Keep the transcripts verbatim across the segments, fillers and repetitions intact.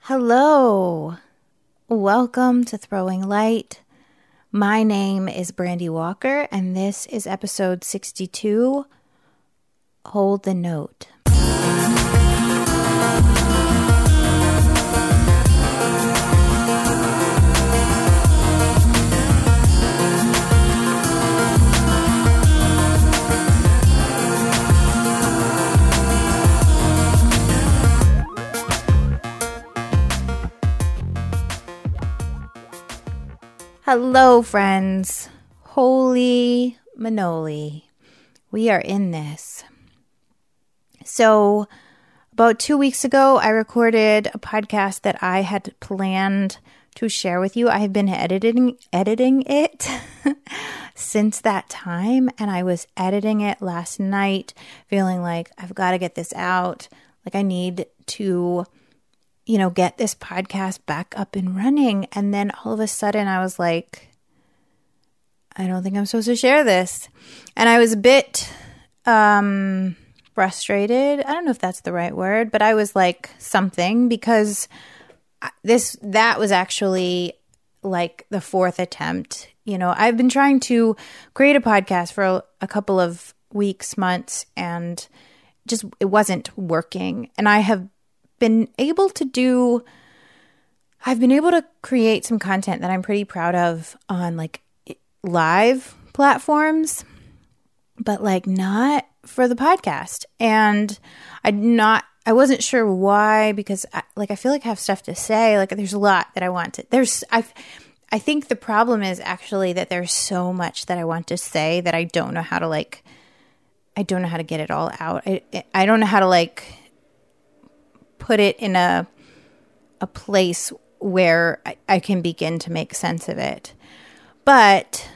Hello, welcome to Throwing Light. My name is Brandy Walker, and this is episode sixty-two, Hold the Note. Hello, friends. Holy manoli. We are in this. So, about two weeks ago, I recorded a podcast that I had planned to share with you. I have been editing editing it since that time, and I was editing it last night, feeling like I've got to get this out. Like I need to you know, get this podcast back up and running. And then all of a sudden I was like, I don't think I'm supposed to share this. And I was a bit um, frustrated. I don't know if that's the right word, but I was like something because this, that was actually like the fourth attempt. You know, I've been trying to create a podcast for a, a couple of weeks, months, and just, it wasn't working. And I have been able to do, I've been able to create some content that I'm pretty proud of on like live platforms, but like not for the podcast. And I not, I wasn't sure why, because I, like, I feel like I have stuff to say. Like there's a lot that I want to, there's, I I think the problem is actually that there's so much that I want to say that I don't know how to like, I don't know how to get it all out. I, I don't know how to like, put it in a a place where I, I can begin to make sense of it. But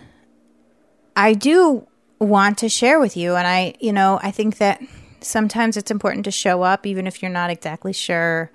I do want to share with you. And I, you know, I think that sometimes it's important to show up even if you're not exactly sure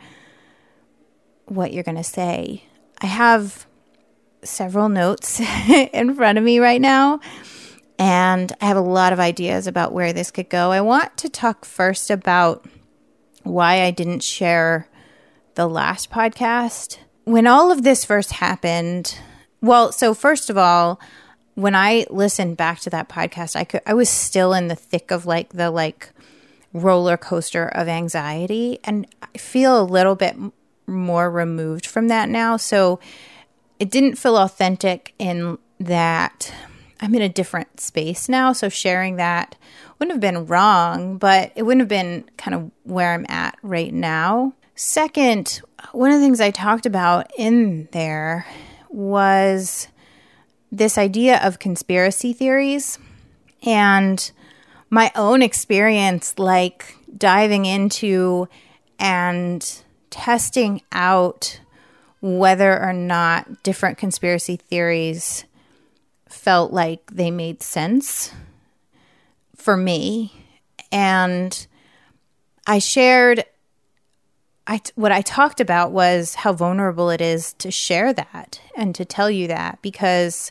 what you're going to say. I have several notes in front of me right now, and I have a lot of ideas about where this could go. I want to talk first about why I didn't share the last podcast. When all of this first happened, well, so first of all, when I listened back to that podcast, I could I was still in the thick of like the like roller coaster of anxiety, and I feel a little bit more removed from that now. So it didn't feel authentic in that I'm in a different space now. So sharing that wouldn't have been wrong, but it wouldn't have been kind of where I'm at right now. Second, one of the things I talked about in there was this idea of conspiracy theories and my own experience, like diving into and testing out whether or not different conspiracy theories felt like they made sense for me. And I shared, I, what I talked about was how vulnerable it is to share that and to tell you that, because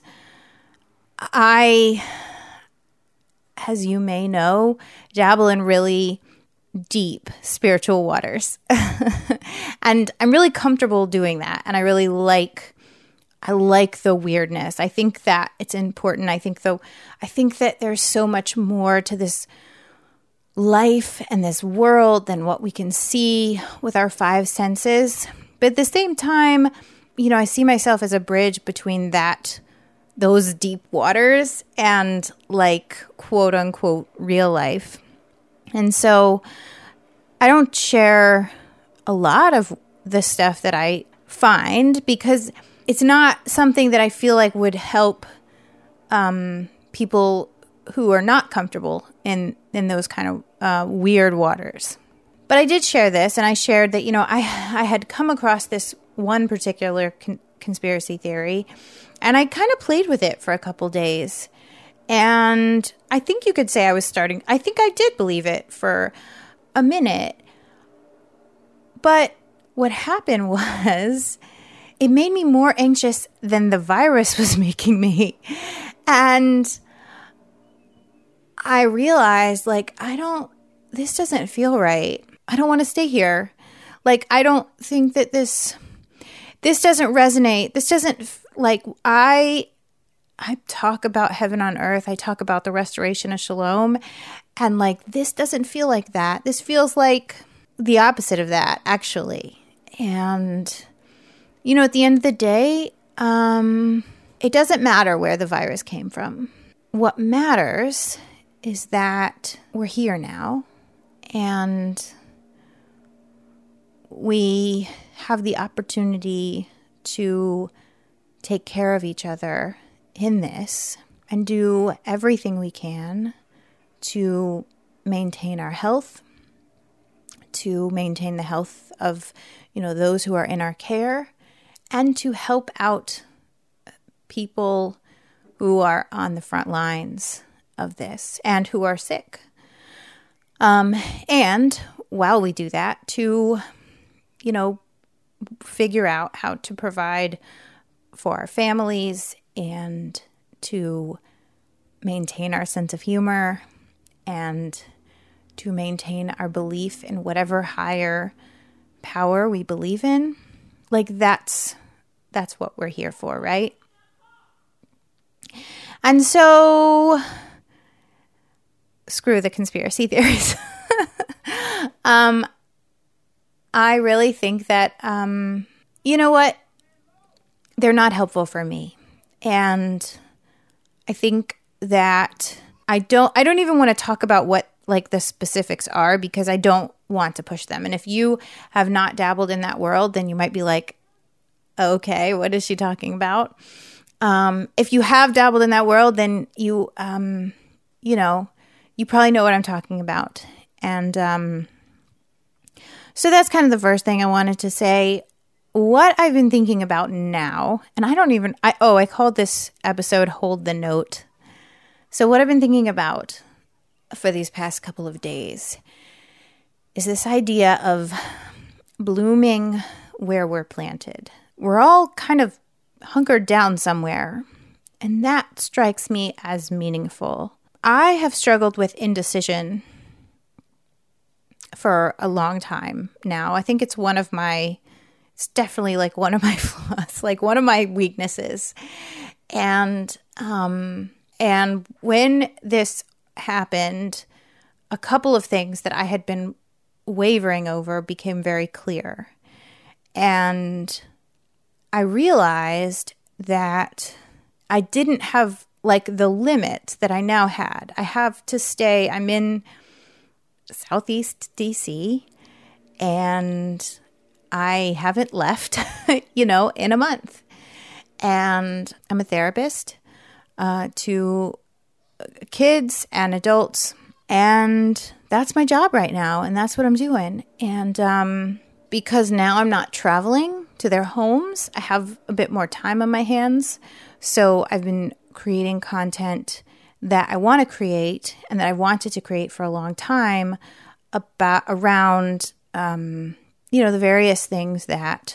I, as you may know, dabble in really deep spiritual waters. And I'm really comfortable doing that. And I really like I like the weirdness. I think that it's important. I think though, I think that there's so much more to this life and this world than what we can see with our five senses. But at the same time, you know, I see myself as a bridge between that, those deep waters and like quote unquote real life. And so I don't share a lot of the stuff that I find because it's not something that I feel like would help um, people who are not comfortable in, in those kind of uh, weird waters. But I did share this, and I shared that, you know, I I had come across this one particular con- conspiracy theory, and I kind of played with it for a couple days. And I think you could say I was starting, I think I did believe it for a minute. But what happened was, it made me more anxious than the virus was making me. And I realized, like, I don't, this doesn't feel right. I don't want to stay here. Like, I don't think that this, this doesn't resonate. This doesn't, like, I, I talk about heaven on earth. I talk about the restoration of shalom. And like, this doesn't feel like that. This feels like the opposite of that, actually. And, you know, at the end of the day, um, it doesn't matter where the virus came from. What matters is that we're here now and we have the opportunity to take care of each other in this and do everything we can to maintain our health, to maintain the health of, you know, those who are in our care, and to help out people who are on the front lines of this and who are sick. Um, and while we do that, to, you know, figure out how to provide for our families and to maintain our sense of humor and to maintain our belief in whatever higher power we believe in. Like, that's that's what we're here for, right? And so, screw the conspiracy theories. um, I really think that, um, you know what? They're not helpful for me. And I think that I don't, I don't even want to talk about what like the specifics are because I don't want to push them. And if you have not dabbled in that world, then you might be like, okay, what is she talking about? Um, if you have dabbled in that world, then you, um, you know, you probably know what I'm talking about. And um, so that's kind of the first thing I wanted to say. What I've been thinking about now, and I don't even, I oh, I called this episode Hold the Note. So what I've been thinking about for these past couple of days is this idea of blooming where we're planted. We're all kind of hunkered down somewhere, and that strikes me as meaningful. I have struggled with indecision for a long time now. I think it's one of my, it's definitely like one of my flaws, like one of my weaknesses. And, um, and when this happened, a couple of things that I had been wavering over became very clear. And I realized that I didn't have like the limit that I now had. I have to stay, I'm in Southeast D C and I haven't left, you know, in a month. And I'm a therapist uh, to kids and adults. And that's my job right now. And that's what I'm doing. And um, because now I'm not traveling to their homes, I have a bit more time on my hands. So I've been creating content that I want to create and that I wanted to create for a long time about around, um, you know, the various things that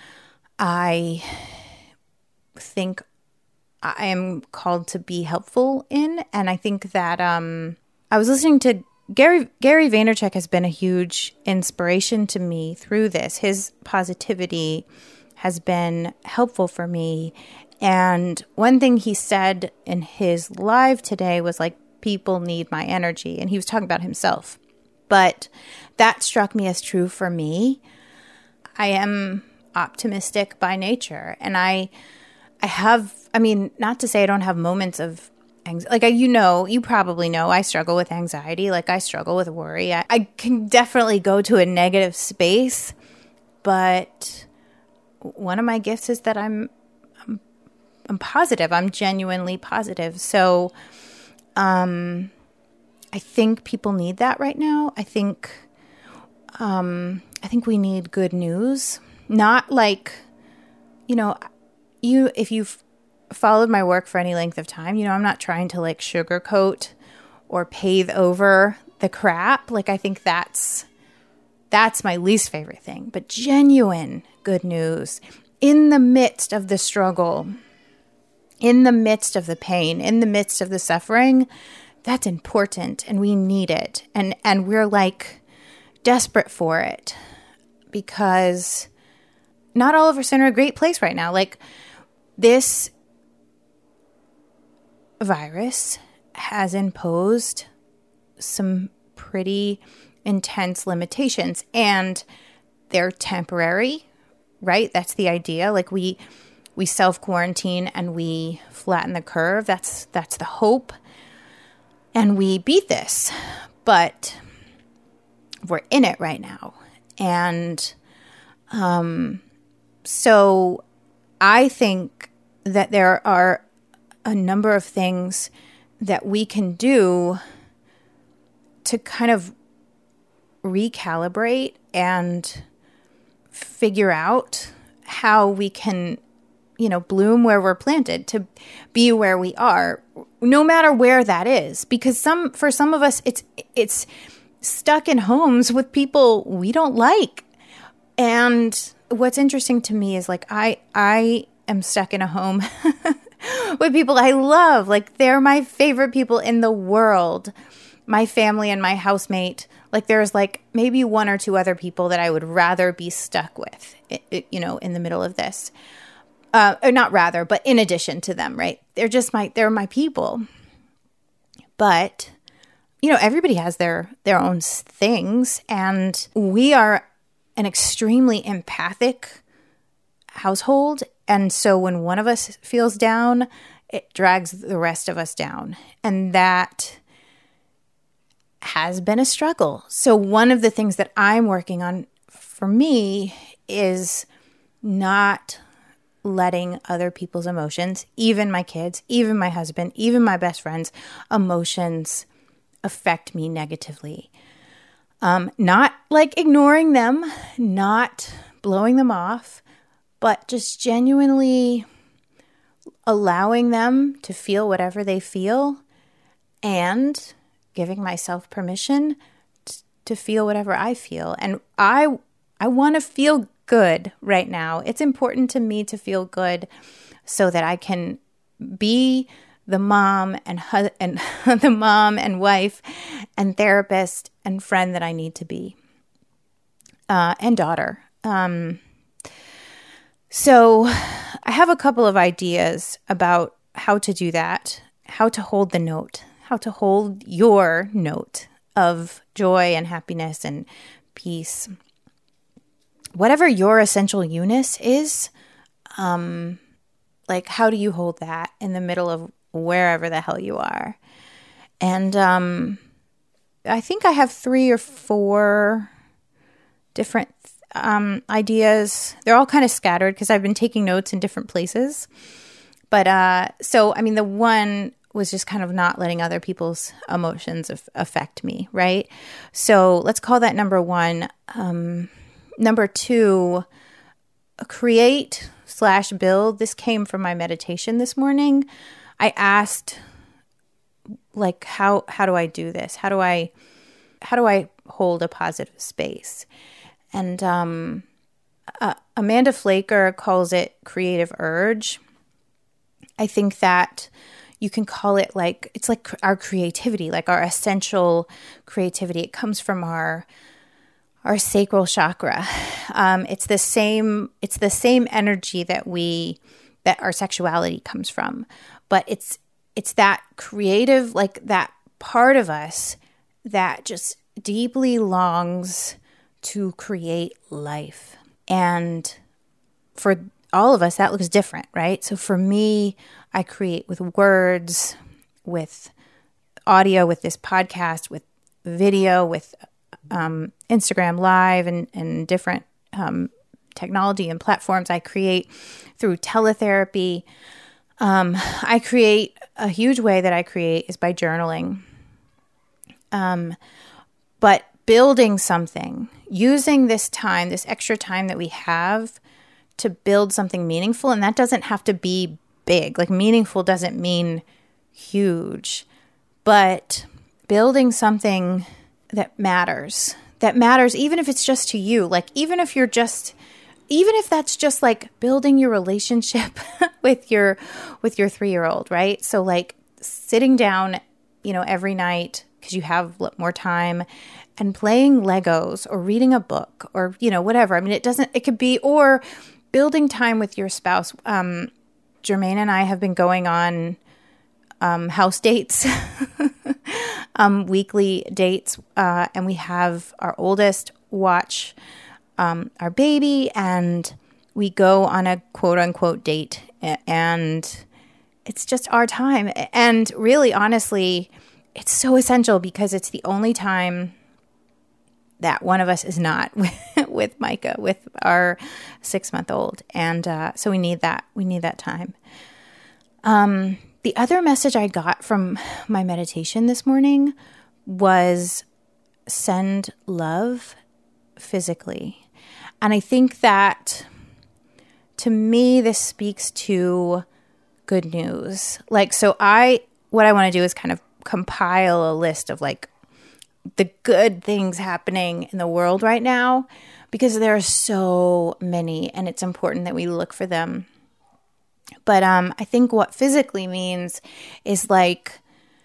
I think I am called to be helpful in. And I think that um, I was listening to Gary, Gary Vaynerchuk has been a huge inspiration to me through this. His positivity has been helpful for me. And one thing he said in his live today was like, people need my energy. And he was talking about himself. But that struck me as true for me. I am optimistic by nature. And I I have, I mean, not to say I don't have moments of anxiety. Like, I, you know, you probably know I struggle with anxiety. Like, I struggle with worry. I, I can definitely go to a negative space. But one of my gifts is that I'm I'm, I'm positive. I'm genuinely positive. So um, I think people need that right now. I think um, I think we need good news. Not like, you know, you if you've followed my work for any length of time, you know, I'm not trying to like sugarcoat or pave over the crap. Like, I think that's that's my least favorite thing. But genuine good news in the midst of the struggle, in the midst of the pain, in the midst of the suffering, that's important and we need it. And and we're like desperate for it because not all of us are in a great place right now. Like, this virus has imposed some pretty intense limitations, and they're temporary, right? That's the idea. Like, we we self-quarantine and we flatten the curve. That's that's the hope. And we beat this. But we're in it right now. And um, so I think that there are a number of things that we can do to kind of recalibrate and figure out how we can, you know, bloom where we're planted, to be where we are, no matter where that is. Because some, for some of us, it's it's stuck in homes with people we don't like. And what's interesting to me is, like, I I am stuck in a home with people I love. Like, they're my favorite people in the world. My family and my housemate. Like, there's like maybe one or two other people that I would rather be stuck with, it, it, you know, in the middle of this. Uh, or not rather, but in addition to them, right? They're just my, they're my people. But, you know, everybody has their, their own things. And we are an extremely empathic household. And so when one of us feels down, it drags the rest of us down. And that has been a struggle. So one of the things that I'm working on for me is not letting other people's emotions, even my kids, even my husband, even my best friends' emotions affect me negatively. Um, not like ignoring them, not blowing them off, but just genuinely allowing them to feel whatever they feel and giving myself permission t- to feel whatever I feel. And I I want to feel good right now. It's important to me to feel good so that I can be the mom and hu- and the mom and wife and therapist and friend that I need to be, uh, and daughter. Um, so I have a couple of ideas about how to do that, how to hold the note, how to hold your note of joy and happiness and peace. Whatever your essential Eunice is, um, like, how do you hold that in the middle of wherever the hell you are? And um, I think I have three or four different um, ideas. They're all kind of scattered because I've been taking notes in different places. But uh, so, I mean, the one was just kind of not letting other people's emotions af- affect me, right? So let's call that number one. Um, number two, create slash build. This came from my meditation this morning. I asked, like, how how do I do this? How do I how do I hold a positive space? And um, uh, Amanda Flaker calls it creative urge. I think that you can call it like, it's like our creativity, like our essential creativity. It comes from our our sacral chakra. Um, it's the same. It's the same energy that we that our sexuality comes from, but it's it's that creative, like that part of us that just deeply longs to create life. And for all of us, that looks different, right? So for me, I create with words, with audio, with this podcast, with video, with um, Instagram Live and, and different um, technology and platforms. I create through teletherapy. Um, I create, a huge way that I create is by journaling. Um, but building something, using this time, this extra time that we have to build something meaningful. And that doesn't have to be big. Like, meaningful doesn't mean huge, but building something that matters, that matters, even if it's just to you. Like, even if you're just, even if that's just like building your relationship with your, with your three-year-old, right? So like sitting down, you know, every night, because you have more time, and playing Legos or reading a book or, you know, whatever. I mean, it doesn't, it could be, or building time with your spouse. Um, Jermaine and I have been going on um, house dates, um, weekly dates, uh, and we have our oldest watch um, our baby, and we go on a quote unquote date, and it's just our time. And really, honestly, it's so essential because it's the only time that one of us is not with, with Micah, with our six-month-old. And uh, so we need that. We need that time. Um, the other message I got from my meditation this morning was send love physically. And I think that, to me, this speaks to good news. Like, so I, what I want to do is kind of compile a list of like the good things happening in the world right now, because there are so many, and it's important that we look for them. But um, I think what physically means is like,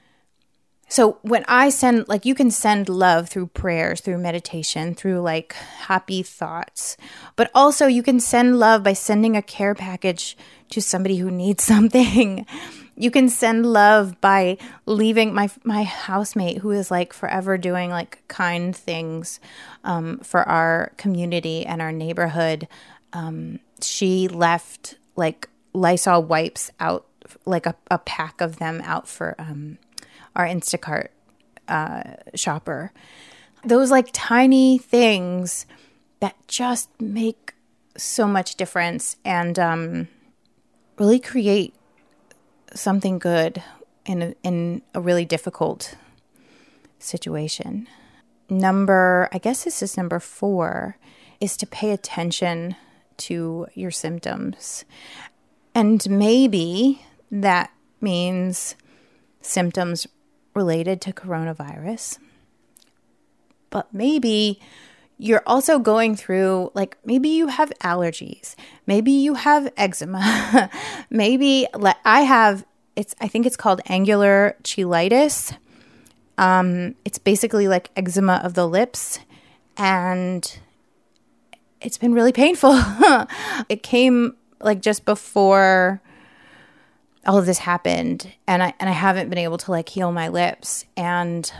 so when I send, like, you can send love through prayers, through meditation, through like happy thoughts, but also you can send love by sending a care package to somebody who needs something. You can send love by leaving my my housemate, who is like forever doing like kind things um, for our community and our neighborhood. Um, she left like Lysol wipes out, like a, a pack of them out for um, our Instacart uh, shopper. Those like tiny things that just make so much difference and um, really create something good in a, in a really difficult situation. Number, I guess this is number four, is to pay attention to your symptoms. And maybe that means symptoms related to coronavirus. But maybe you're also going through, like, maybe you have allergies. Maybe you have eczema. Maybe I have, it's, I think it's called angular cheilitis. Um, it's basically like eczema of the lips, and it's been really painful. It came like just before all of this happened, and I, and I haven't been able to like heal my lips, and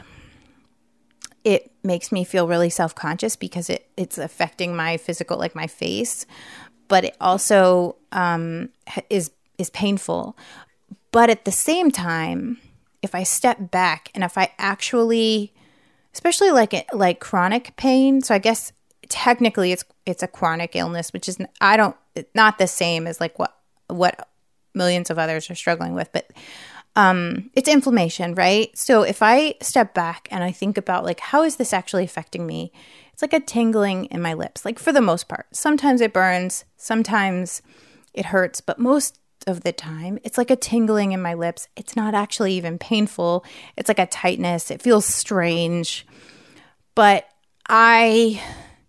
it makes me feel really self-conscious because it, it's affecting my physical, like my face, but it also um, is is painful. But at the same time, if I step back and if I actually, especially like like chronic pain, so I guess technically it's it's a chronic illness, which is I don't not the same as like what what millions of others are struggling with, but Um, it's inflammation, right? So if I step back and I think about like, how is this actually affecting me? It's like a tingling in my lips, like for the most part. Sometimes it burns, sometimes it hurts, but most of the time it's like a tingling in my lips. It's not actually even painful. It's like a tightness. It feels strange, but I,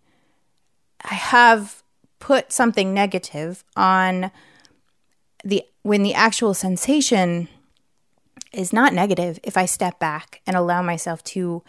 I have put something negative on the, when the actual sensation is not negative if I step back and allow myself to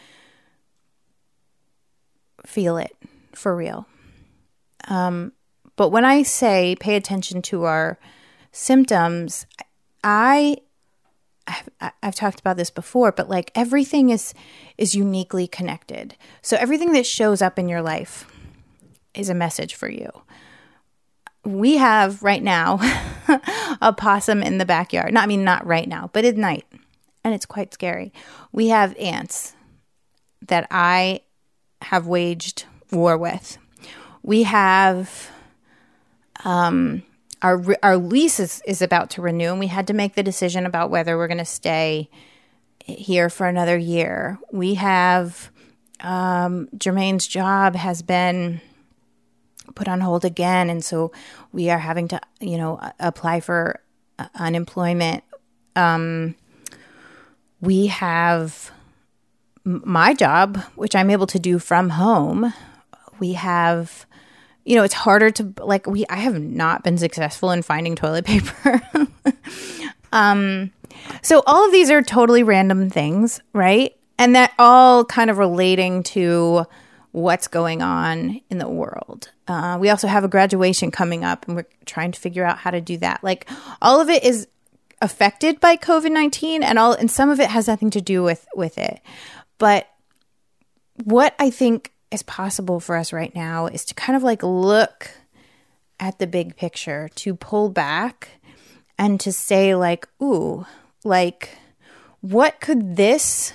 feel it for real. Um, but when I say pay attention to our symptoms, I, I've, I've talked about this before, but like everything is, is uniquely connected. So everything that shows up in your life is a message for you. We have right now a possum in the backyard. Not, I mean, not right now, but at night. And it's quite scary. We have ants that I have waged war with. We have, um, our our lease is, is about to renew, and we had to make the decision about whether we're going to stay here for another year. We have, um, Jermaine's job has been put on hold again, and so we are having to, you know, apply for uh, unemployment. Um, we have m- my job, which I'm able to do from home. We have, you know, it's harder to, like, we, I have not been successful in finding toilet paper. um, so all of these are totally random things, right? And that all kind of relating to what's going on in the world. Uh, we also have a graduation coming up, and we're trying to figure out how to do that. Like, all of it is affected by covid nineteen, and all, and some of it has nothing to do with, with it. But what I think is possible for us right now is to kind of like look at the big picture, to pull back and to say like, ooh, like, what could this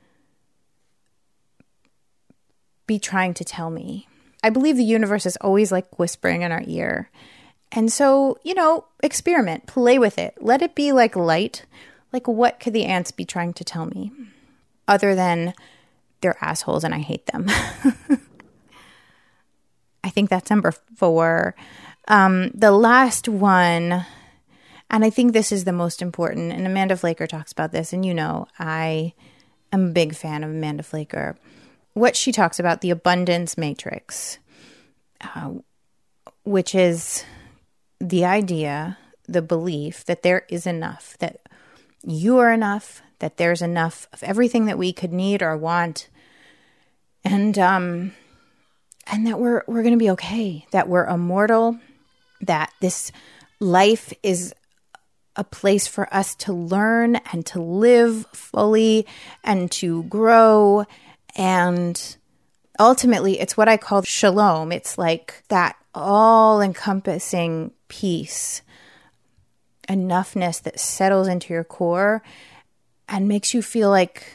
be trying to tell me? I believe the universe is always like whispering in our ear. And so, you know, experiment, play with it. Let it be like light. Like, what could the ants be trying to tell me? Other than they're assholes and I hate them. I think that's number four. Um, the last one, and I think this is the most important, and Amanda Flaker talks about this, and you know, I am a big fan of Amanda Flaker. What she talks about, the abundance matrix, uh, which is the idea, the belief that there is enough, that you are enough, that there's enough of everything that we could need or want, and um, and that we're we're going to be okay, that we're immortal, that this life is a place for us to learn and to live fully and to grow. And ultimately, it's what I call shalom. It's like that all-encompassing peace, enoughness that settles into your core and makes you feel like,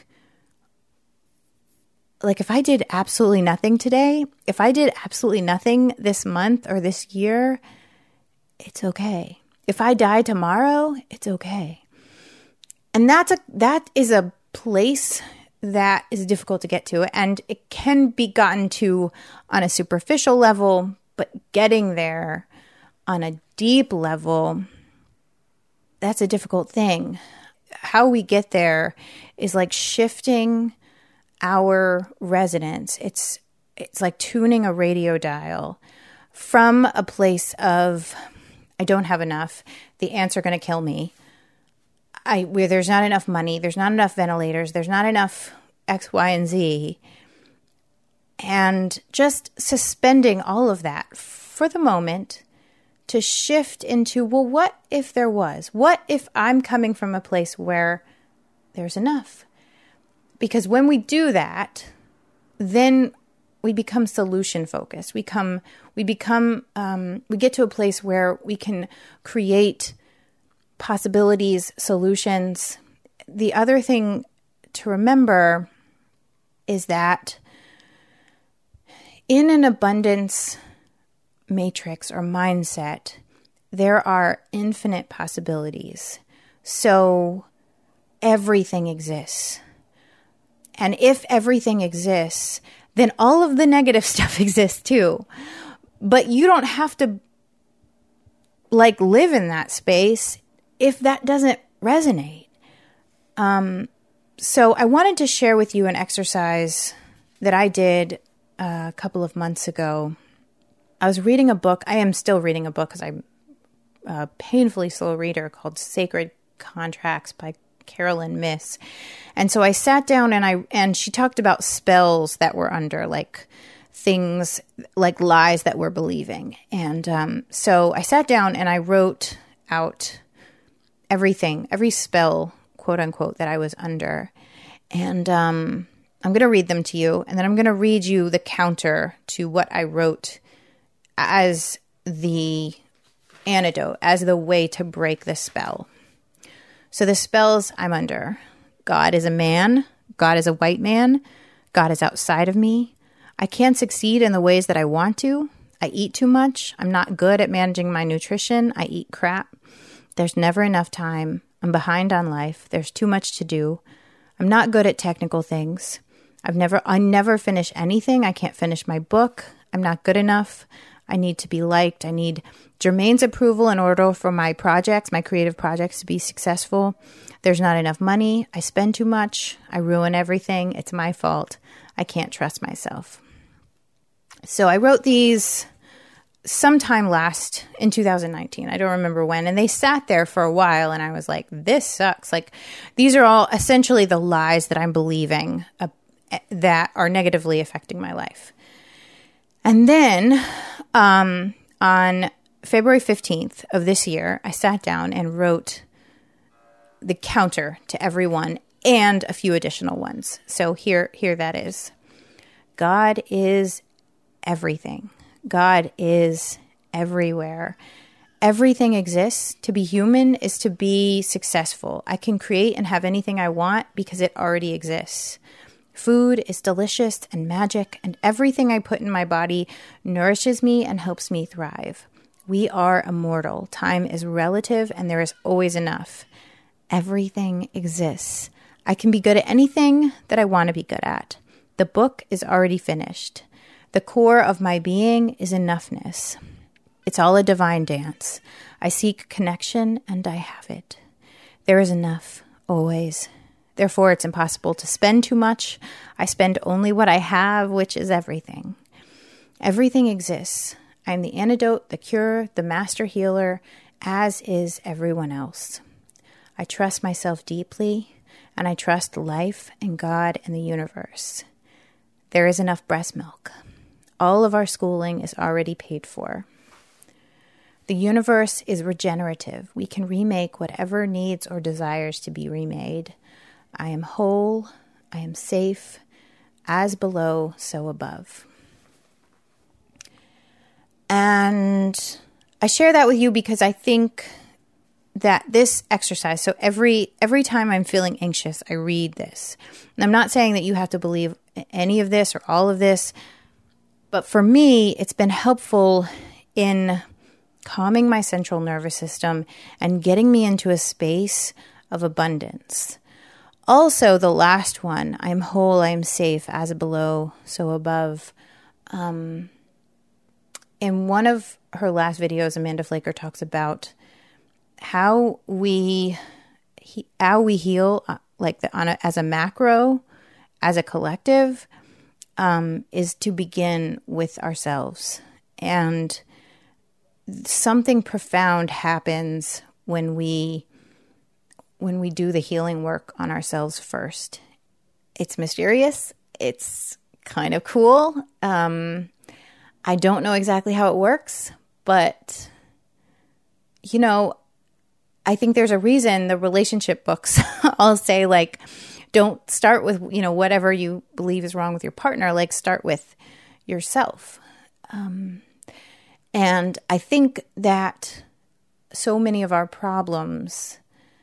like if I did absolutely nothing today, if I did absolutely nothing this month or this year, it's okay. If I die tomorrow, it's okay. And that's a that is a place that is difficult to get to, and it can be gotten to on a superficial level, but getting there on a deep level, that's a difficult thing. How we get there is like shifting our resonance. It's it's like tuning a radio dial from a place of, I don't have enough, the ants are going to kill me, I where there's not enough money, there's not enough ventilators, there's not enough X, Y, and Z, and just suspending all of that for the moment to shift into, well, what if there was? What if I'm coming from a place where there's enough? Because when we do that, then we become solution focused. We come, we become, um, we get to a place where we can create possibilities, solutions. The other thing to remember is that in an abundance matrix or mindset, there are infinite possibilities. So everything exists. And if everything exists, then all of the negative stuff exists too. But you don't have to like live in that space if that doesn't resonate. Um, so I wanted to share with you an exercise that I did a couple of months ago. I was reading a book. I am still reading a book because I'm a painfully slow reader called Sacred Contracts by Carolyn Myss. And so I sat down and I and she talked about spells that we're under, like things like lies that we're believing. And um, so I sat down and I wrote out everything, every spell, quote unquote, that I was under. And um, I'm going to read them to you. And then I'm going to read you the counter to what I wrote as the antidote, as the way to break the spell. So the spells I'm under: God is a man. God is a white man. God is outside of me. I can't succeed in the ways that I want to. I eat too much. I'm not good at managing my nutrition. I eat crap. There's never enough time. I'm behind on life. There's too much to do. I'm not good at technical things. I've never, I never finish anything. I can't finish my book. I'm not good enough. I need to be liked. I need Jermaine's approval in order for my projects, my creative projects, to be successful. There's not enough money. I spend too much. I ruin everything. It's my fault. I can't trust myself. So I wrote these sometime last in two thousand nineteen. I don't remember when. And they sat there for a while and I was like, this sucks. Like, these are all essentially the lies that I'm believing uh, that are negatively affecting my life. And then um, on February fifteenth of this year, I sat down and wrote the counter to every one and a few additional ones. So here, here that is. God is everything. God is everywhere. Everything exists. To be human is to be successful. I can create and have anything I want because it already exists. Food is delicious and magic, and everything I put in my body nourishes me and helps me thrive. We are immortal. Time is relative, and there is always enough. Everything exists. I can be good at anything that I want to be good at. The book is already finished. The core of my being is enoughness. It's all a divine dance. I seek connection, and I have it. There is enough, always. Therefore, it's impossible to spend too much. I spend only what I have, which is everything. Everything exists. I am the antidote, the cure, the master healer, as is everyone else. I trust myself deeply, and I trust life and God and the universe. There is enough breast milk. All of our schooling is already paid for. The universe is regenerative. We can remake whatever needs or desires to be remade. I am whole. I am safe. As below, so above. And I share that with you because I think that this exercise, so every every time I'm feeling anxious, I read this. And I'm not saying that you have to believe any of this or all of this, but for me, it's been helpful in calming my central nervous system and getting me into a space of abundance. Also, the last one, I'm whole, I'm safe, as below, so above. Um, in one of her last videos, Amanda Flaker talks about how we he, how we heal, uh, like the, on a, as a macro, as a collective, um, is to begin with ourselves. And something profound happens when we when we do the healing work on ourselves first. It's mysterious. It's kind of cool. Um, I don't know exactly how it works, but you know, I think there's a reason the relationship books all say, like, don't start with, you know, whatever you believe is wrong with your partner, like start with yourself. Um, and I think that so many of our problems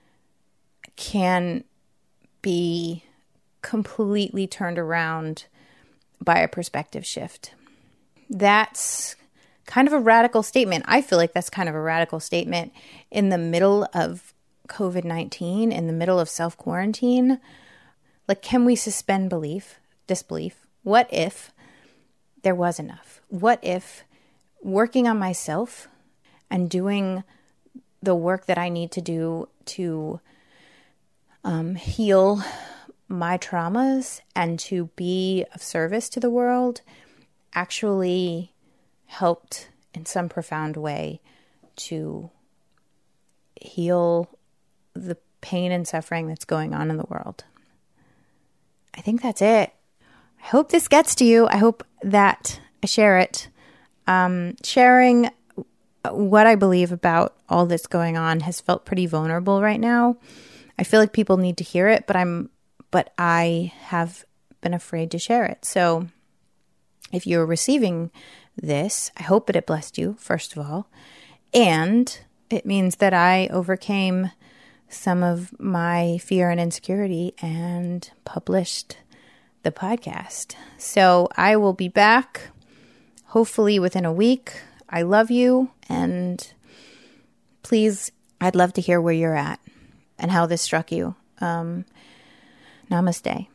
can be completely turned around by a perspective shift. That's kind of a radical statement. I feel like that's kind of a radical statement in the middle of covid nineteen, in the middle of self-quarantine. Like, can we suspend belief, disbelief? What if there was enough? What if working on myself and doing the work that I need to do to um, heal my traumas and to be of service to the world actually helped in some profound way to heal the pain and suffering that's going on in the world? I think that's it. I hope this gets to you. I hope that I share it. Um, sharing what I believe about all that's going on has felt pretty vulnerable right now. I feel like people need to hear it, but I'm, but I have been afraid to share it. So if you're receiving this, I hope that it blessed you, first of all. And it means that I overcame some of my fear and insecurity and published the podcast. So I will be back hopefully within a week. I love you, and please, I'd love to hear where you're at and how this struck you. Um, namaste.